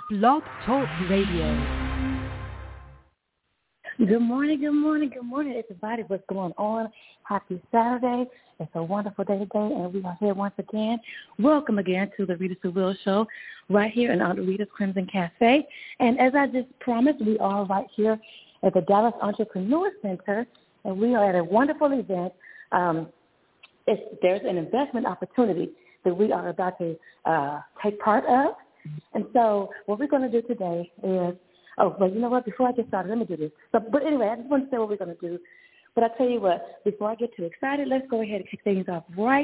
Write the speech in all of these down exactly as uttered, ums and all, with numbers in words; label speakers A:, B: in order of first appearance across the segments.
A: Blog Talk Radio.
B: Good morning, good morning, good morning, everybody. What's going on? Happy Saturday. It's a wonderful day today, and we are here once again. Welcome again to the Rita Seville Show right here in Aunt Rita's Crimson Cafe. And as I just promised, we are right here at the Dallas Entrepreneur Center, and we are at a wonderful event. Um, it's, there's an investment opportunity that we are about to uh, take part of. And so what we're going to do today is, oh, but you know what, before I get started, let me do this. So, but anyway, I just want to say what we're going to do. But I tell you what, before I get too excited, let's go ahead and kick things off right.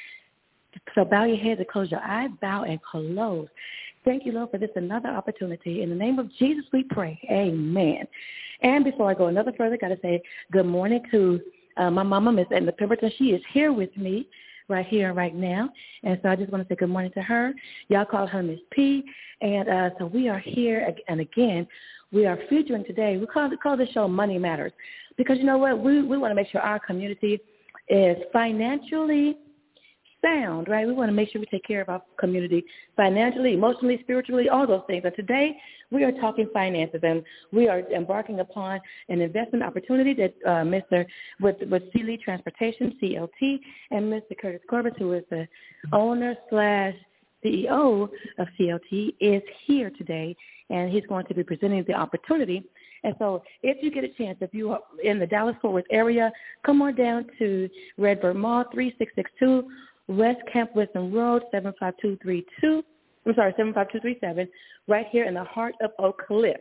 B: So bow your head and close your eyes, bow and close. Thank you, Lord, for this another opportunity. In the name of Jesus, we pray. Amen. And before I go another further, I got to say good morning to uh, my mama, Miss Edna Pemberton. She is here with me right here and right now. And so I just want to say good morning to her. Y'all call her Miss P. And uh, so we are here, and again, we are featuring today, we call, call this show Money Matters. Because you know what, we, we want to make sure our community is financially sound, right? We want to make sure we take care of our community financially, emotionally, spiritually, all those things. And today we are talking finances, and we are embarking upon an investment opportunity that uh, Mister with with Sealy Transportation, C L T, and Mister Curtis Corbett, who is the owner slash C E O of C L T, is here today, and he's going to be presenting the opportunity. And so if you get a chance, if you are in the Dallas-Fort Worth area, come on down to Redbird Mall, three six six two West Camp Wisdom Road, seven five two three two. I'm sorry, seven five two three seven, right here in the heart of Oak Cliff.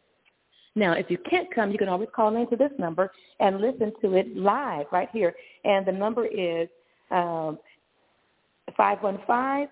B: Now, if you can't come, you can always call into this number and listen to it live right here. And the number is um, five one five,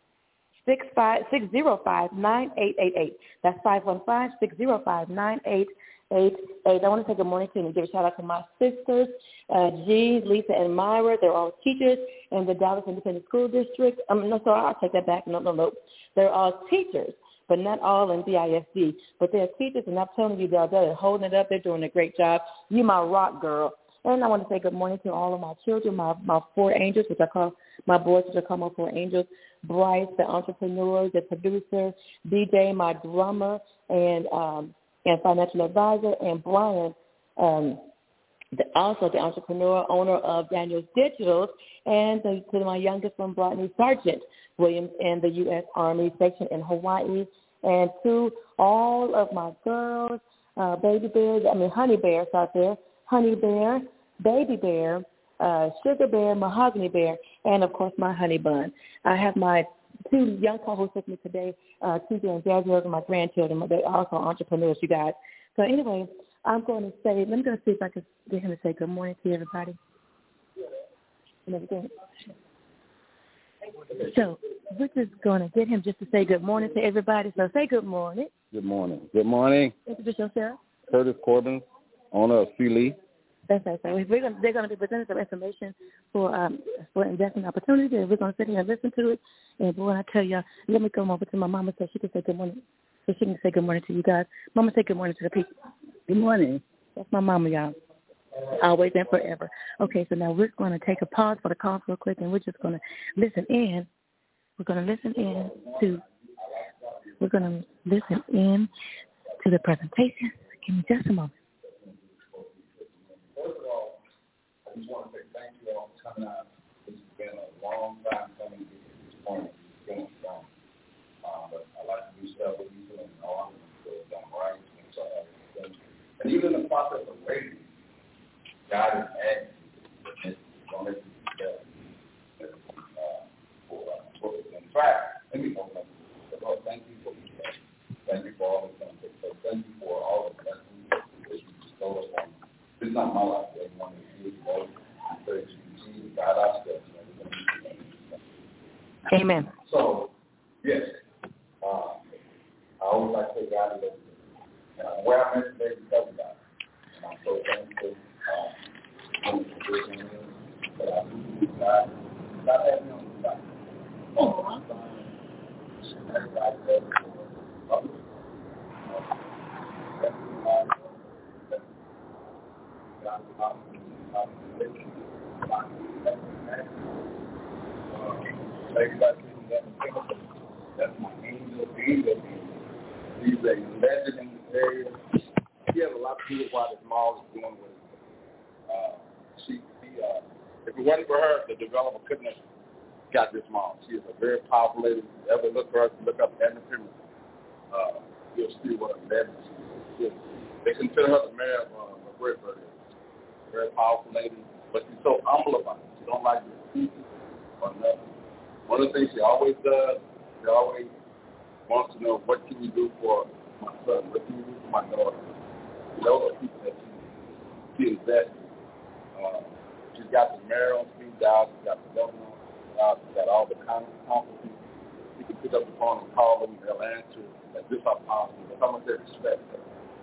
B: six zero five, nine eight eight eight. That's five one five, six zero five, nine eight eight eight. I want to say good morning to you and give a shout out to my sisters, uh, G, Lisa, and Myra. They're all teachers in the Dallas Independent School District. I mean, no, sorry, I'll take that back. No, no, no. They're all teachers, but not all in D I S D. But they're teachers, and I'm telling you, they're, they're holding it up. They're doing a great job. You my rock girl. And I want to say good morning to all of my children, my, my four angels, which I call my boys, which I call my four angels. Bryce, the entrepreneur, the producer, D J, my drummer, and um, and financial advisor, and Brian, um, the, also the entrepreneur, owner of Daniel's Digitals, and the, to my youngest one, Brittany Sargent Williams, in the U S Army section in Hawaii, and to all of my girls, uh, baby bears, I mean honey bears out there, honey bear, baby bear, uh, sugar bear, mahogany bear, and, of course, my honey bun. I have my two young co-hosts with me today, uh, T J and Jazzy, are my grandchildren. They're also entrepreneurs, you guys. So anyway, I'm going to say, let me go see if I can get him to say good morning to everybody and everything. So we're just going to get him just to say good morning to everybody. So say good morning.
C: Good morning. Good morning.
B: Introduce yourself.
C: Curtis Corbin, owner of Sealy.
B: That's right. So we're going to, they're going to be presenting some information for um, for investment opportunity. We're going to sit here and listen to it. And boy, I tell you, let me come over to my mama so she can say good morning. So she can say good morning to you guys. Mama, say good morning to the people. Good morning. That's my mama, y'all. Always and forever. Okay, so now we're going to take a pause for the calls real quick, and we're just going to listen in. We're going to listen in to. We're going to listen in to the presentation. Give me just a moment.
D: First of all, I just want to say thank you all for coming out. This has been a long time coming to this point. It's been strong. Um, but I like to do stuff with you and all of them, so it's done right. And so I have and even in the process of waiting, God is adding to don't let you forget for what has been tried. Let me open up. Lord, thank you for this. Thank you for all the things. So thank you for all the blessings that you bestowed upon me. This is not my life, everyone is here today. I pray that you continue to guide our steps.
B: Amen.
D: So, yes, uh, I always like to say God is everything. And I'm where I'm at today because of God. And I'm so thankful um, for the position that I do with God. God has me on the side. Oh, I'm sorry. Everybody does it for others. That's God. That's God. That's my angel, angel, She's a legend in this area. She has a lot to do with why this mall is doing what it's doing. Uh, she, she, uh, if it wasn't for her, the developer couldn't have got this mall. She is a very powerful lady. If you ever look for her, look up Edna Pimmons. Uh, you'll see what a legend she is. They consider her the mayor of uh, McGregor. Very powerful lady, but she's so humble about it. She don't like to speak or nothing. One of the things she always does, she always wants to know, what can you do for my son? What can you do for my daughter? Those are people that she, she invests in. Uh, she's got the mayor on speed dial. She's got the governor on speed dial. She's got all the council people. She can pick up the phone and call them, and they'll answer. As if I'm possible. That's how much they respect her.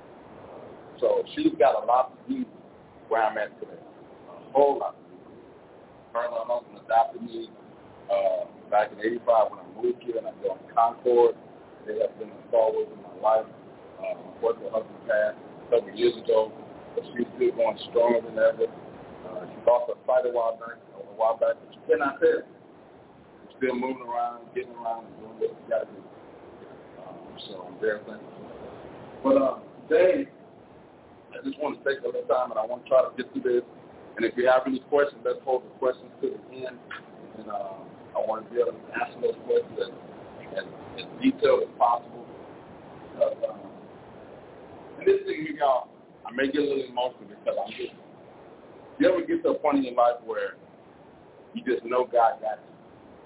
D: So she's got a lot to do where I'm at today. A whole lot to do. Her and my husband adopted me uh, back in eighty-five when I moved here, and I joined Concord. They have been a stalwart in my life. Uh, unfortunately, my husband passed a couple of years ago, but she's still going stronger than ever. Uh, she lost her fight a while back, a while back, but she cannot tell. She's still moving around, getting around, and doing what she got to do. Um, so I'm very thankful. But uh, today, I just want to take a little time, and I want to try to get through this. And if you have any questions, let's hold the questions to the end. And uh, I want to be able to answer those questions as, as, as detailed as possible. Because, um, and this thing, y'all, I may get a little emotional because I'm just, you ever get to a point in your life where you just know God got you?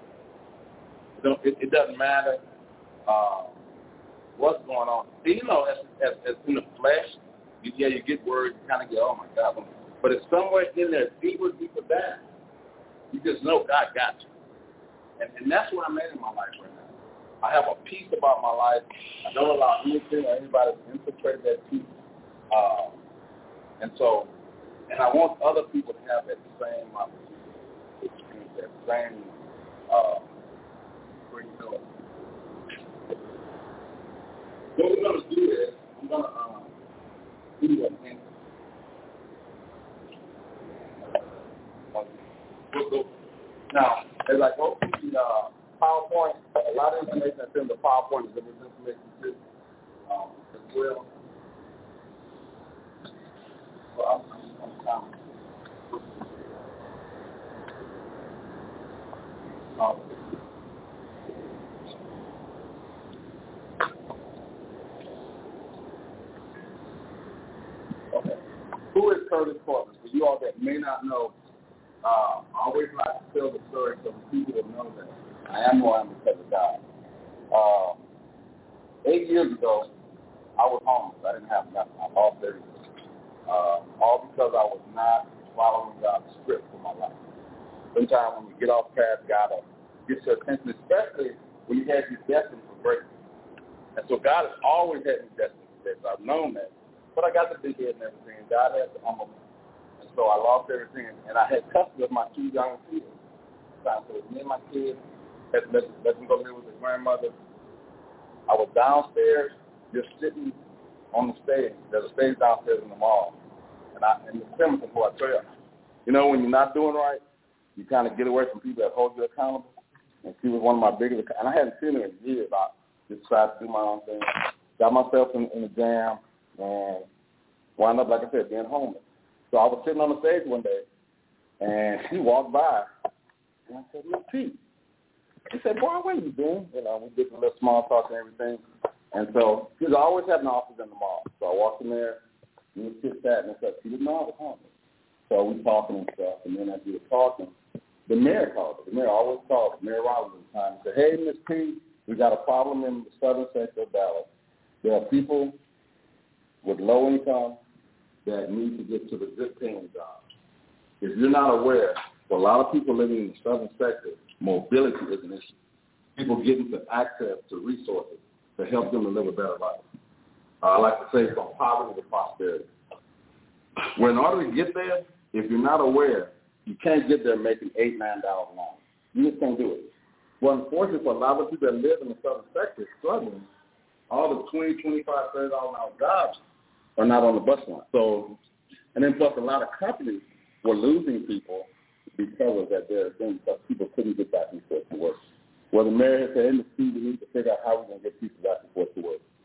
D: You know, it, it doesn't matter uh, what's going on. You know, as, as, as in the flesh, You, yeah, you get worried, you kind of go, oh, my God. But it's somewhere in there, deeper, deeper down. You just know God got you. And, and that's what I'm at in my life right now. I have a peace about my life. I don't allow anything or anybody to infiltrate that peace. Uh, and so, and I want other people to have that same uh, experience, that same uh, great feeling. What we're going to do is, I'm going to... Um, Now, as I go through the uh, PowerPoint, a lot of information that's in the PowerPoint is in this information too, um, as well. So I'm, I'm, I'm counting. Um, okay. Who is Curtis Corbin? For you all that may not know, Uh, I always like to tell the story so people will know that I am who I am because of God. Uh, eight years ago, I was homeless. I didn't have nothing. I lost everything. Uh, all because I was not following God's script for my life. Sometimes when you get off path, God will get your attention, especially when you have you destined for greatness. And so God has always had me destined for this. I've known that. But I got the big head and everything. God has to humble me. So I lost everything, and I had custody of my two young kids. So me and my kids had let, let them go live with their grandmother. I was downstairs, just sitting on the stage. There's a stage downstairs in the mall. And I, and the premise of what I tell you, you know, when you're not doing right, you kind of get away from people that hold you accountable. And she was one of my biggest, and I hadn't seen her in years. I just tried to do my own thing. Got myself in, in the jam, and wound up, like I said, being homeless. So I was sitting on the stage one day, and she walked by, and I said, "Look, Pete." He said, "Boy, where you been?" You know, we did a little small talk and everything. And so she was always having an office in the mall. So I walked in there, and we just sat and stuff. She didn't know I was homeless. So we talking and stuff, and then as we were talking, the mayor called her. The mayor always called her, Mayor Rollins at the time, and said, "Hey, Miss P, we got a problem in the southern sector of Dallas. There are people with low income that need to get to the good paying jobs. If you're not aware, for a lot of people living in the southern sector, mobility is an issue. People getting to access to resources to help them to live a better life. Uh, I like to say from poverty to prosperity. Well, in order to get there, if you're not aware, you can't get there making eight, nine dollars an hour. You just can't do it. Well, unfortunately, for a lot of people that live in the southern sector struggling, all the twenty, twenty-five, thirty dollars an hour jobs are not on the bus line. So, and then plus a lot of companies were losing people because of that very thing, because people couldn't get back and forth to work. Well, the mayor had said, in the city, we need to figure out how we're going to get people back and forth to work.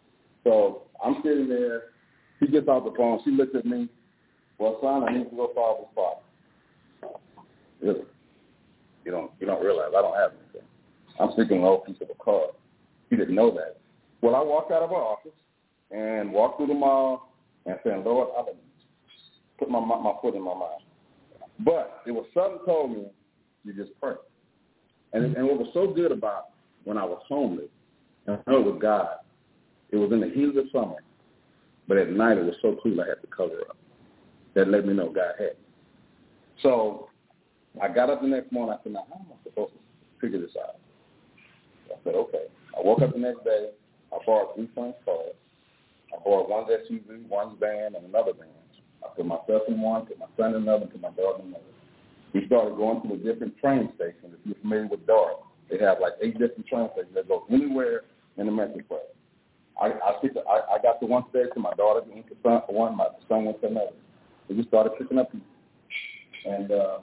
C: So I'm sitting there. She gets off the phone. She looks at me. Well, son, I need to go solve this problem. Really? You don't, you don't realize I don't have anything. I'm speaking an old piece of a card. He didn't know that. Well, I walked out of her office and walked through the mall and said, Lord, I put my, my, my foot in my mouth. But it was something told me, you just pray. And, and what was so good about when I was homeless, and I know it was God, it was in the heat of the summer, but at night it was so cool I had to cover up. That let me know God had me. So I got up the next morning. I said, now, how am I supposed to figure this out? I said, okay. I woke up the next day. I borrowed three friends' cars. I borrowed one S U V, one van, and another van. I put myself in one, put my son in another, and put my daughter in another. We started going to the different train stations. If you're familiar with DART, they have like eight different train stations that go anywhere in the Metroplex. I I, picked, I I got to one station. My daughter went to son, one. My son went to another. And we started picking up people. And um,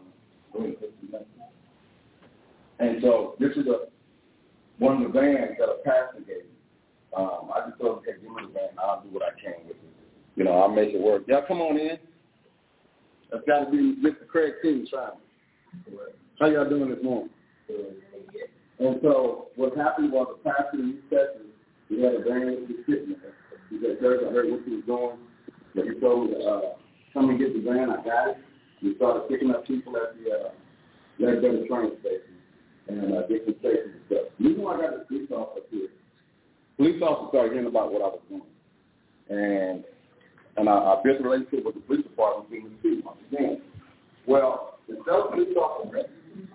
C: and so this is a one of the vans that a pastor gave me. Um, I just told him, hey, give me the van. I'll do what I can with it. You know, I'll make it work. Y'all come on in. That's got to be Mister Craig King trying. How y'all doing this morning? And so what happened was the pastor in these sessions, he had a van with his sitting there. He said, Church, I heard what he was doing. But he told me, uh, come and get the van. I got it. We started picking up people at the uh, Leadbetter train station and uh, different stations and stuff. The reason why I got the police officer here, police officers started hearing about what I was doing. And and I, I built a relationship with the police department in the city once again. Well, the self-police officer.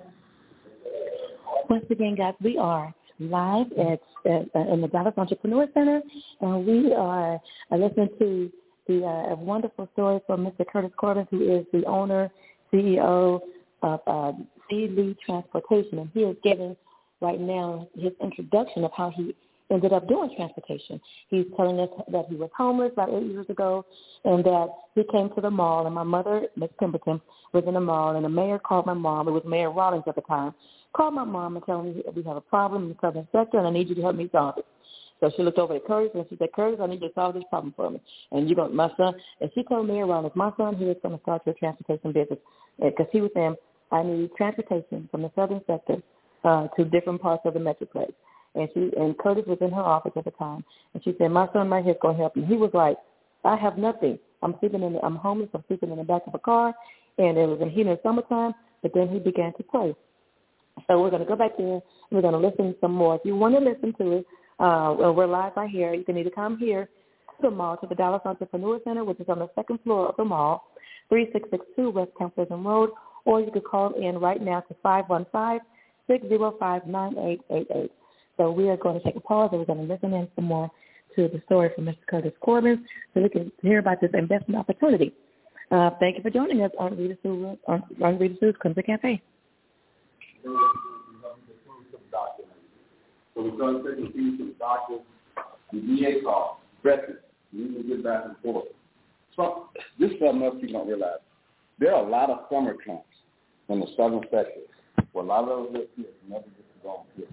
B: Once again, guys, we are live at, at in the Dallas Entrepreneur Center, and we are uh, listening to the uh, a wonderful story from Mister Curtis Corbin, who is the owner, C E O of uh, C. Lee Transportation, and he is giving right now his introduction of how he ended up doing transportation. He's telling us that he was homeless about eight years ago and that he came to the mall, and my mother, Miss Pemberton, was in the mall, and the mayor called my mom. It was Mayor Rawlings at the time. Called my mom and told me we have a problem in the southern sector, and I need you to help me solve it. So she looked over at Curtis, and she said, Curtis, I need you to solve this problem for me. And you're going, my son, and she told Mayor Rawlings, my son here is going to start your transportation business, because he was saying, I need transportation from the southern sector uh, to different parts of the Metroplex. And she and Curtis was in her office at the time, and she said, my son right here is going to help you. He was like, I have nothing. I'm sleeping in the, I'm homeless. I'm sleeping in the back of a car, and it was in heat in the summertime. But then he began to pray. So we're going to go back there, and we're going to listen some more. If you want to listen to it, uh, well, we're live right here. You can either come here to the mall, to the Dallas Entrepreneur Center, which is on the second floor of the mall, three six six two West Camp Pleasant Road, or you could call in right now to five one five, six zero five, nine eight eight eight. So we are going to take a pause, and we're going to listen in some more to the story from Mister Curtis Corbin so we can hear about this investment opportunity. Uh, thank you for joining us on Rita Sue's, on, on Rita Sue's Crimson Cafe.
C: So we started taking fees to the doctor, the D A call, veterans. We need to get back and forth. So this is something else people don't realize. There are a lot of summer camps in the southern sector where a lot of those little kids never get to go on kids.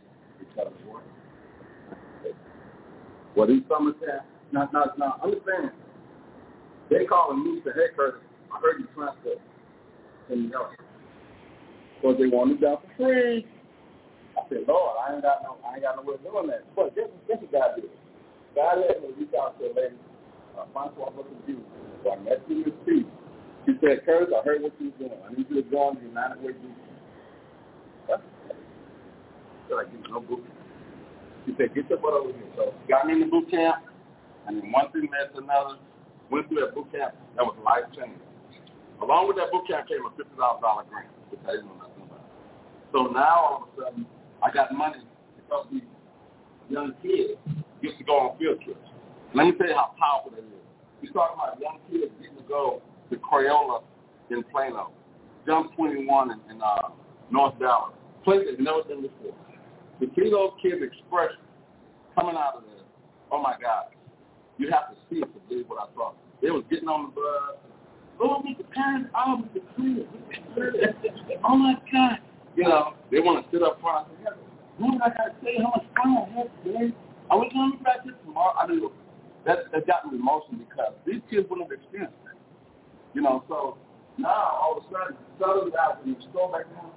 C: Well, these summer camps, now, now, now, understand, they calling me and say, hey, Curtis, I heard you transport in New York. Because they want me down for free. I said, Lord, I ain't got no, I ain't got no way of doing that. But guess what God did? God let me reach out to a lady, uh, Francois Looking So I met you in the street. She said, Curtis, I heard what you were doing. I need you to join the United Way Group. What? I said, I give you no boot camp. She said, get your butt over here. So got me in the boot camp, and then one thing led to another. Went through that boot camp. That was life-changing. Along with that boot camp came a fifty thousand dollars grant, which I didn't know nothing about. So now, all of a sudden, I got money to help these young kids get to go on field trips. Let me tell you how powerful that is. We're talking about young kids getting to go to Crayola in Plano, Jump twenty-one in, in uh, North Dallas, place they've never been before. To see those kids' expression coming out of there, oh, my God, you have to see it to believe what I saw. They was getting on the bus. Oh, Mister Parents, oh, Mister Clear. Oh, my God. You know, they want to sit up front. I said, what I got to say? How much fun I had today? Are we going to be back here tomorrow? I didn't know that, that got me emotional because these kids wouldn't have experienced that. You know, so now all of a sudden, suddenly out when you go back down.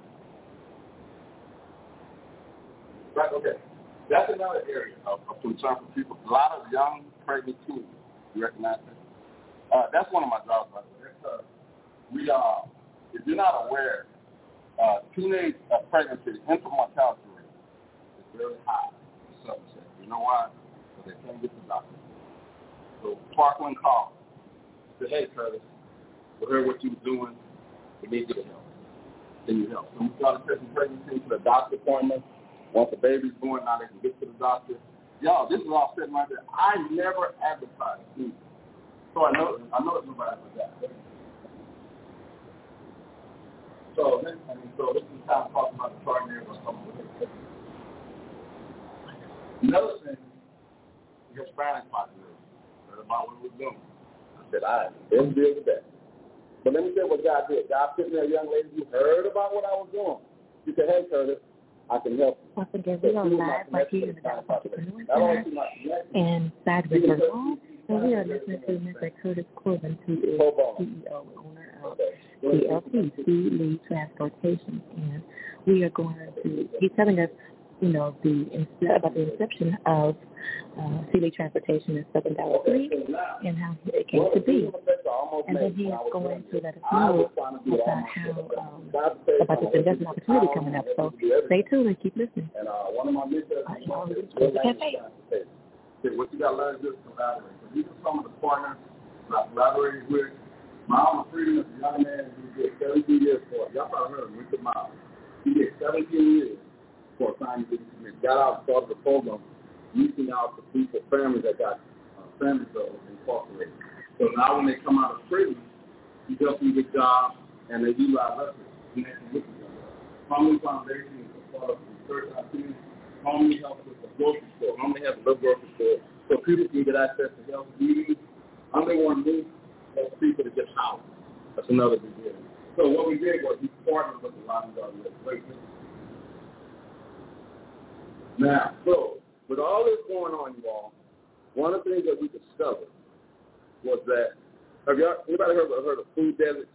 C: Right, okay. That's another area of, of concern for people. A lot of young pregnant teens, you recognize that? Uh, that's one of my jobs, by the way. Because we are, if you're not aware, uh, teenage uh, pregnancy, infant mortality rate is very high in Southern States. You know why? Because they can't get to the doctor. So Parkland called. Said, hey, Curtis, we heard what you were doing. We need your help. Can you help? So we started taking pregnancy to the doctor appointment. Once the baby's born, now they can get to the doctor. Y'all, this is all sitting right there. I never advertised either. So I know I know it's nobody with that. So this, I mean, so this is kind of talking about the partner or something with it. Another thing, the Hispanic population. Heard about what we're doing. I said, I didn't deal with that. But let me tell you what God did. God sitting there, a young lady who heard about what I was doing. She said, hey, Curtis, I can help you.
B: Once again, we are live right here in the Dallas Entrepreneur Center in Sadgwick, Vermont. And we are listening to Mister Curtis Corbin, who is C E O and owner of C L T, C Lee Transportation. And we are going to, he's telling us, you know, the about the inception of uh, C Lee Transportation in Southern Dallas and how it came to be. And then he is going to let us know about how, um, about this investment opportunity coming up. So stay tuned and keep listening.
C: And uh, one of my mentors
B: uh, you know, the cafe.
C: What you got to learn is just collaborate. So these are some of the partners that I collaborated with. Miles Freedom is a young man who did seventeen years for it. Y'all probably heard him, Richard Miles. He did seventeen years for a time to commit. Got out and started the program, reaching out to people, families that got uh, family bills incorporated. So now when they come out of prison, he helps them get jobs, and they utilize us to connect with each other. Harmony Foundation is a part of the research I see. Harmony helps with the grocery store. Harmony has a little grocery store so people can get access to health needs. Harmony want to move help people to get housed. That's another big deal. So what we did was we partnered with a lot of other legislators. Now, so with all this going on, you all, one of the things that we discovered was that, have y'all, anybody heard, heard of food deserts?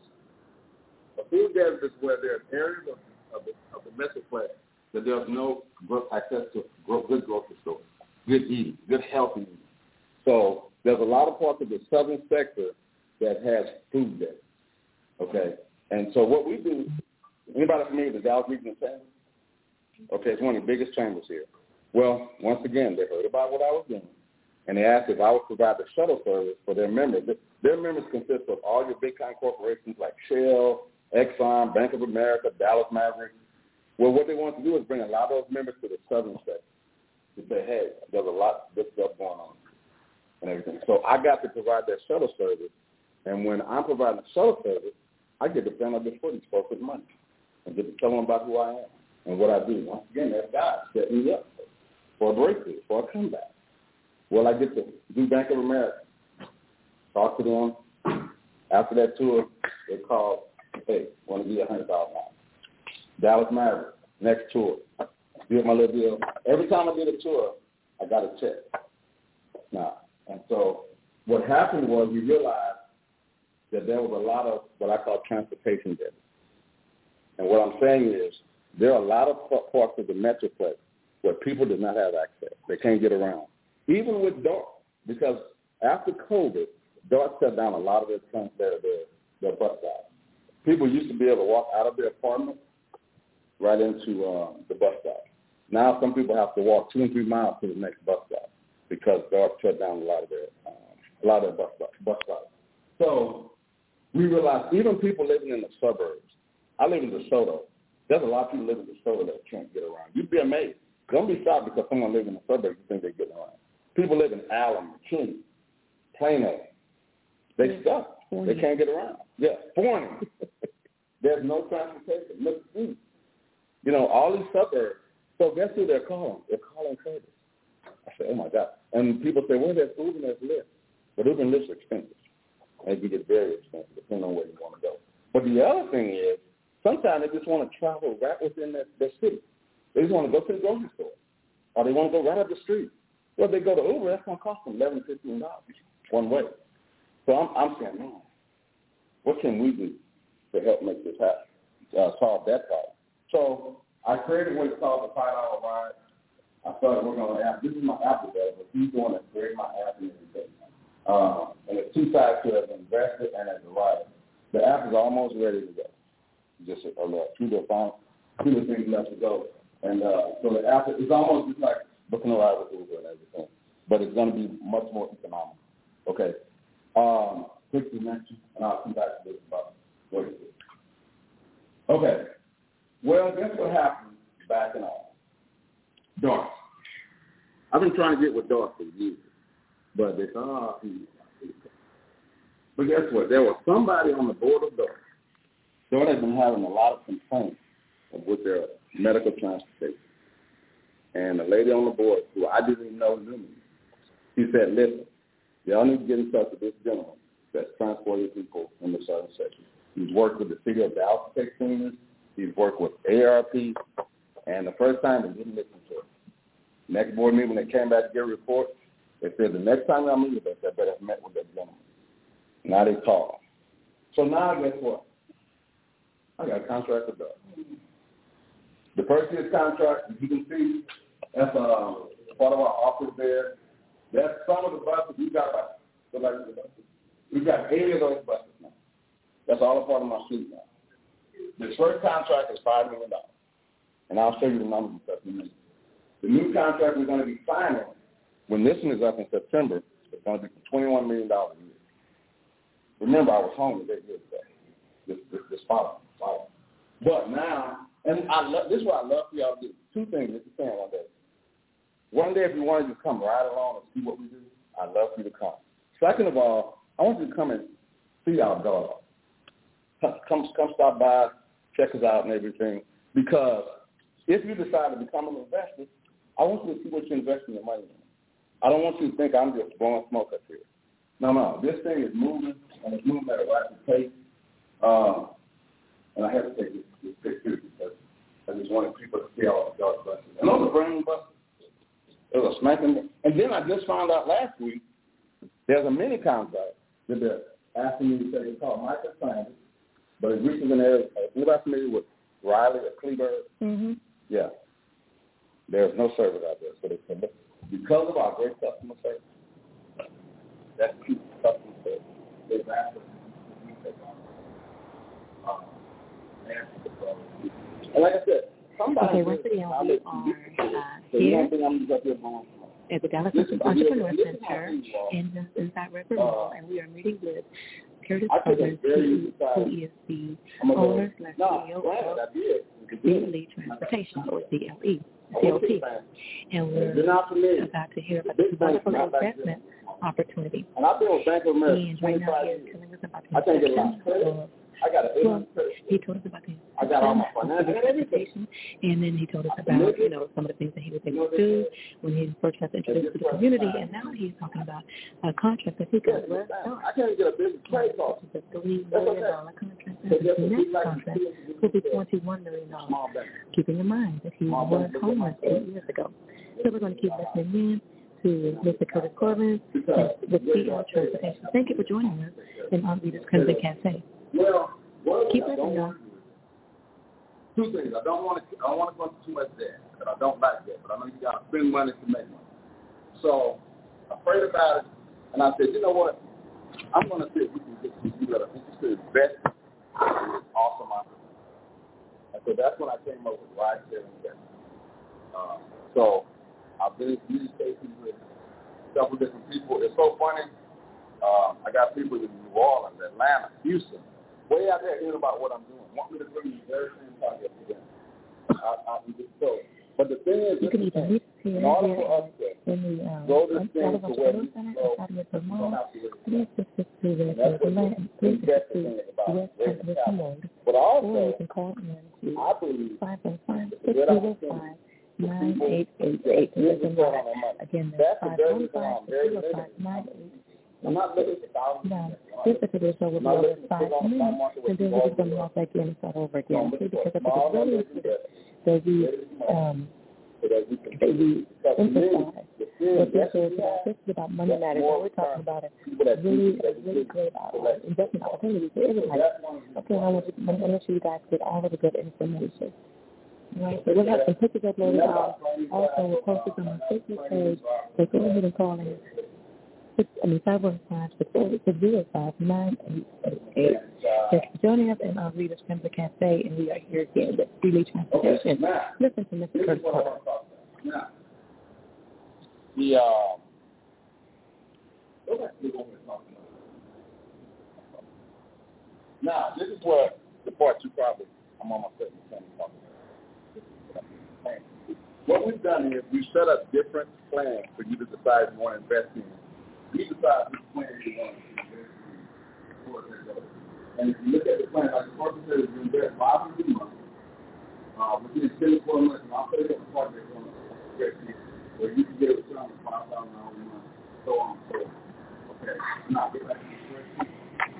C: A food desert is where there are areas of, of, the, of the metroplex that there's no access to good grocery stores, good eating, good healthy eating. So there's a lot of parts of the southern sector that has food deserts, okay? And so what we do, anybody familiar with the Dallas Regional Chamber? Okay, it's one of the biggest chambers here. Well, once again, they heard about what I was doing, and they asked if I would provide the shuttle service for their members. Their members consist of all your big-time corporations like Shell, Exxon, Bank of America, Dallas Mavericks. Well, what they want to do is bring a lot of those members to the southern sector to say, hey, there's a lot of this stuff going on and everything. So I got to provide that shuttle service, and when I'm providing the shuttle service, I get to stand up the footage for with money and get to tell them about who I am and what I do. Once again, that God set me up for a breakthrough, for a comeback. Well, I get to do Bank of America, talk to them. After that tour, they called, hey, want to give you one hundred thousand dollars. Dallas Mavericks, next tour. Did my little deal. Every time I did a tour, I got a check. Now, and so what happened was we realized that there was a lot of what I call transportation debt. And what I'm saying is there are a lot of parts of the metroplex where people do not have access. They can't get around. Even with DART, because after COVID, DART shut down a lot of their, their, their, their bus stops. People used to be able to walk out of their apartment right into uh, the bus stop. Now some people have to walk two and three miles to the next bus stop because DART shut down a lot of their um, a lot of their bus stops. Bus stops. So we realized even people living in the suburbs. I live in DeSoto. There's a lot of people living in DeSoto that can't get around. You'd be amazed. Don't be shocked because someone lives in the suburbs you think they're getting around. People live in Allen, McKinney, Plano. They yeah. stuck. Forney. They can't get around. Yeah, Forney. There's no transportation. Look, you know, all these suburbs. So guess who they're calling? They're calling Curtis. I said, oh, my God. And people say, well, there's Uber and there's Lyft. But Uber and Lyft are expensive. They can get very expensive depending on where you want to go. But the other thing is sometimes they just want to travel right within their, their city. They just want to go to the grocery store. Or they want to go right up the street. Well, they go to Uber, that's going to cost them eleven dollars, fifteen dollars one way. So I'm, I'm saying, man, what can we do to help make this happen, uh, solve that problem? So I created what's called the five dollar ride. I started working on the app. This is my app developer. He's the one that created my app and everything. Uh, and there's two sides to it, as an investor and as a rider. The app is almost ready to go. Just a, a, a few of the few of the things left to go. And uh, so the app is almost just like booking a ride with Uber and everything. But it's going to be much more economical. Okay. Um, quick to mention, and I'll come back to this about what it is. Okay. Well, guess what happened back in all. Dark. I've been trying to get with Dark for years. But they thought, oh, he, he. But guess what? There was somebody on the board of Dark. Dark has been having a lot of complaints with their medical transportation. And the lady on the board, who I didn't even know knew me, she said, listen, y'all need to get in touch with this gentleman that's transporting people in the southern section. He's worked with the city of Dallas Tech Seniors. He's worked with A A R P. And the first time, they didn't listen to it. Next board meeting, when they came back to get a report, they said the next time y'all meet with us, I better have met with that gentleman. Now they call. So now guess what? I got a contract with Doug. The first year's contract, as you can see, that's uh, part of our office there. That's some of the buses. We've got about, go back to the buses. We've got eighty of those buses now. That's all a part of my fleet now. This first contract is five million dollars. And I'll show you the numbers in just a minute. The new contract we're going to be signing, when this one is up in September, it's going to be for twenty-one million dollars a year. Remember, I was home eight years ago. This, this, this fall. But now, and I love, this is what I love for y'all to do. Two things that you're saying one day. One day, if you want to just come right along and see what we do, I'd love for you to come. Second of all, I want you to come and see our dog. Come, come, come stop by, check us out and everything. Because if you decide to become an investor, I want you to see what you're investing your money in. I don't want you to think I'm just blowing smoke up here. No, no. This thing is moving, and it's moving at a rapid pace. Uh, and I have to take this, this picture because I just wanted people to see all the dark buses. And those are brand new buses. It was smacking. And then I just found out last week there's a mini contract that they're asking me to say. It's called Michael Sanders, but it reaches an area. If you're not familiar with Riley or Kleberg, mm-hmm. yeah, there's no service out there. So they can look. Because of our great customer service, that's true customer service. They've asked us to take on um, and like I said, somebody.
B: Okay, once again, we are uh, here at the Dallas Entrepreneur Center in the Inside River Mall, and we are meeting with Curtis Cousins, who, who is the owner slash C E O of D L E Transportation, or D L E. C O T. And we're about to hear about this wonderful investment opportunity.
C: And I've been with Bank of America.
B: And right now he is telling us about the inception of, well, he told us about the inception, and then he told us about, you know, some of the things that he was able to do when he first got introduced to the community, and now he's talking about a contract that he got last time.
C: I can't get a business trade call.
B: It's a three million dollars contract, and the next contract will be twenty-one million dollars, keeping in mind that he was homeless eight years ago. So we're going to keep listening in to Mister Curtis Corbin with C L Transportation. Thank you for joining us in Aunt Rita's Crimson Cafe.
C: Well,
B: keep listening, y'all.
C: Two things. I don't want to. I don't want to go into too much debt, and I don't like debt. But I know you got to spend money to make money. So I prayed about it, and I said, you know what? I'm going to see if we can get some people that are interested in investing in this awesome opportunity. And so that's when I came up with ride share investment. Uh, so I've been in communication with a couple different people. It's so funny. Uh, I got people in New Orleans, Atlanta, Houston, way out there hearing about what I'm doing. Want me to bring you the very same project again. I, I can just so. But the thing is,
B: you can either meet here,
C: in order for us to
B: in the um,
C: go this thing to where we
B: Center,
C: go,
B: outside of the mall, please just to the the land, please just to West Capital Command, or you can call in to five one five, six zero five, nine eight eight eight. Again, that's five one five, six zero five, nine eight eight eight.
C: I'm not looking for thousands.
B: No, this particular show will be over five minutes, and then we're going to walk back in and start over again. See, because I think it's really important that we um,
C: so that we can
B: that we emphasize what this is. This is about money matters, and we're talking about a really, a really great uh, investment opportunity for everybody. Okay, I want you, I want to make sure you guys get all of the good information. Right, so we'll have some pictures uploaded out. Also, we'll post it on our Facebook page. So go ahead and call in. I mean, five one five six zero five nine eight eight eight. Thanks for joining us in our Reader's Crimson Cafe, and we are here again with Sealy Transportation. Listen to Mister Curtis Carter.
C: Now, the, uh, now, this is where the part you probably, I'm on my second point talking about. What we've done is we've set up different plans for you to decide if you want to invest in. You decide which plan you want to invest in before it goes. And if you look at the plan, like the person said, you invest five hundred a month, uh, within ten to twelve months, and I'll tell you what the part that's going to invest in, where you can get a return of five thousand dollars a month, so on and so on. Okay, now get back to the spreadsheet.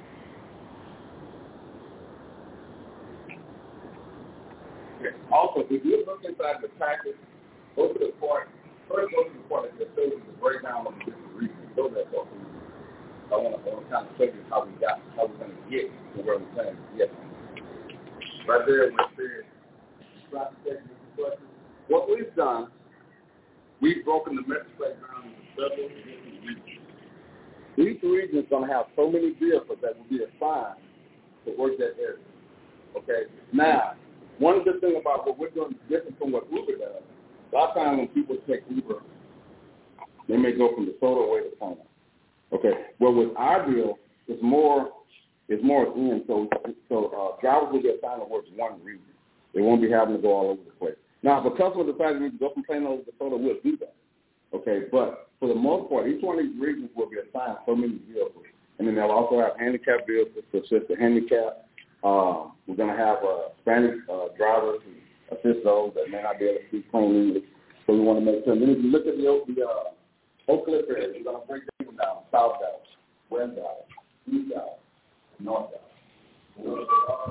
C: Okay. Also, if you look inside the package, go to the part, first go to the part that shows you the breakdown of the different regions. Go to that part. I want to kind of show you how we got, how we're going to get to where we're planning to get. Right there, where it says, what we've done, we've broken the Metroplex down into several different regions. Each region is going to have so many vehicles that will be assigned to work that area. Okay? Now, one good thing about what we're doing is different from what Uber does. A lot of times when people take Uber, they may go from DeSoto away to Plano. Okay. Well, with our deal, it's more, it's more in. So, so uh, drivers will get assigned to work in one region. They won't be having to go all over the place. Now, if a customer decides to go from Plano to DeSoto, we'll do that. Okay. But for the most part, each one of these regions will be assigned so many vehicles, and then they'll also have handicapped vehicles to assist the handicapped. Um, we're going to have uh, Spanish uh, drivers to assist those that may not be able to speak plain English. So we want to make sure. And then if you look at the, the uh, Oak Cliff area, we're going to break them down: South Dallas, West Dallas, East Dallas, North Dallas.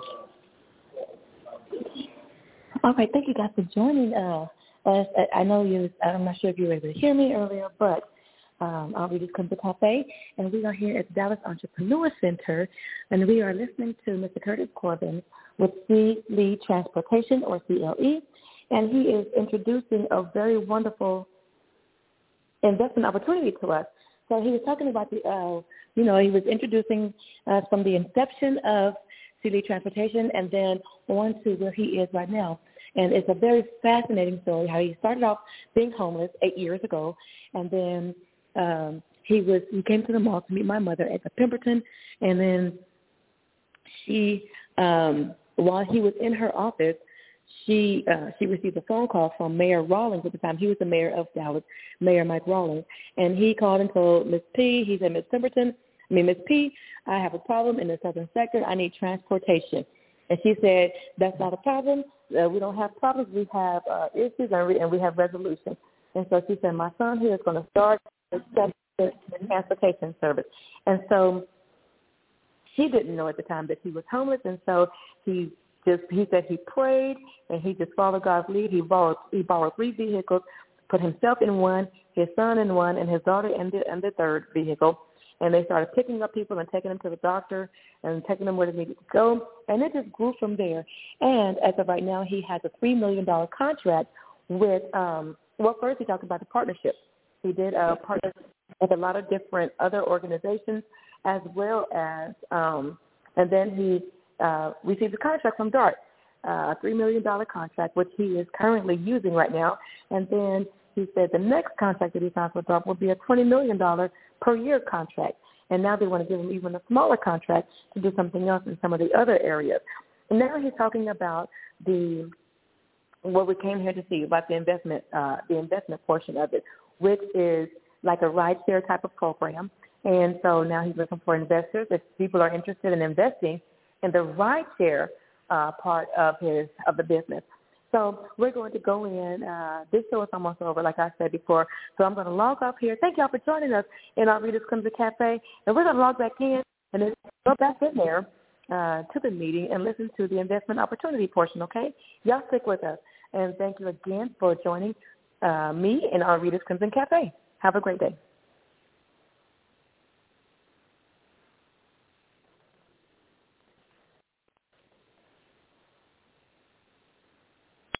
B: All right, thank you guys for joining uh, us. I know you. I'm not sure if you were able to hear me earlier, but um, I'll read this come to Cafe, and we are here at the Dallas Entrepreneur Center, and we are listening to Mister Curtis Corbin with Sealy Transportation, or C L E, and he is introducing a very wonderful investment opportunity to us. So he was talking about the, uh, you know, he was introducing uh, from the inception of Sealy Transportation and then on to where he is right now. And it's a very fascinating story how he started off being homeless eight years ago, and then um, he was he came to the mall to meet my mother at the Pemberton, and then she, um, while he was in her office, She uh, she received a phone call from Mayor Rawlings at the time. He was the mayor of Dallas, Mayor Mike Rawlings. And he called and told Miss P, he said, Miss Pemberton, I mean, Miss P, I have a problem in the southern sector. I need transportation. And she said, that's not a problem. Uh, we don't have problems. We have uh, issues and, re- and we have resolution. And so she said, my son here is going to start the transportation service. And so she didn't know at the time that he was homeless. And so he Just, he said he prayed and he just followed God's lead. He borrowed he borrowed three vehicles, put himself in one, his son in one, and his daughter in the, in the third vehicle. And they started picking up people and taking them to the doctor and taking them where they needed to go. And it just grew from there. And as of right now, he has a three million dollars contract with, um, well, first he talked about the partnership. He did a partnership with a lot of different other organizations as well as, um, and then he uh, received a contract from DART, uh, a three million dollars contract, which he is currently using right now. And then he said the next contract that he signed with DART will be a twenty million dollars per year contract. And now they want to give him even a smaller contract to do something else in some of the other areas. And now he's talking about the what we came here to see about the investment, uh, the investment portion of it, which is like a rideshare type of program. And so now he's looking for investors. If people are interested in investing in the rideshare uh, part of his of the business. So we're going to go in. Uh, this show is almost over, like I said before. So I'm going to log off here. Thank y'all for joining us in our Readers Crimson Cafe. And we're going to log back in and then go back in there uh, to the meeting and listen to the investment opportunity portion, okay? Y'all stick with us. And thank you again for joining uh, me and Aunt Rita's Crimson Cafe. Have a great day.